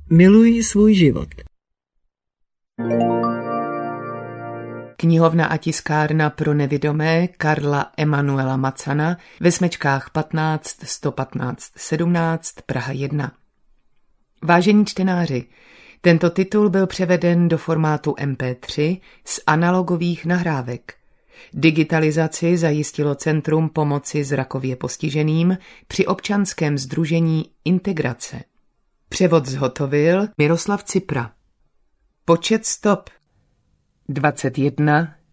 Miluj svůj život. Knihovna a tiskárna pro nevidomé Karla Emanuela Macana ve Smečkách 15 115 17 Praha 1. Vážení čtenáři, tento titul byl převeden do formátu MP3 z analogových nahrávek. Digitalizaci zajistilo Centrum pomoci zrakově postiženým při občanském sdružení Integrace. Převod zhotovil Miroslav Cipra. Počet stop 21.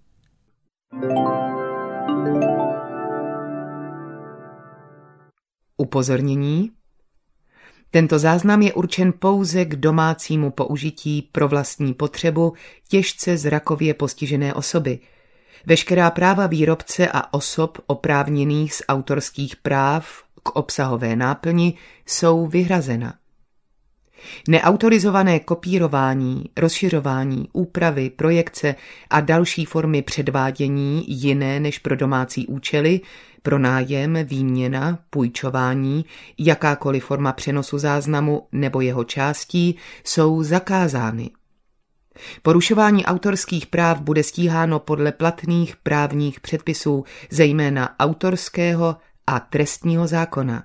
Upozornění. Tento záznam je určen pouze k domácímu použití pro vlastní potřebu těžce zrakově postižené osoby. Veškerá práva výrobce a osob oprávněných z autorských práv k obsahové náplni jsou vyhrazena. Neautorizované kopírování, rozšiřování, úpravy, projekce a další formy předvádění jiné než pro domácí účely, pronájem, výměna, půjčování, jakákoliv forma přenosu záznamu nebo jeho částí jsou zakázány. Porušování autorských práv bude stíháno podle platných právních předpisů, zejména autorského a trestního zákona.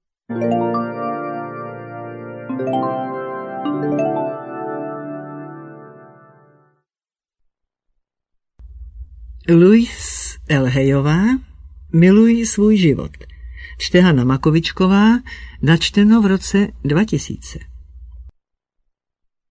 Luis Elhejová, Miluj svůj život. Čte Hana Makovičková, načteno v roce 2000.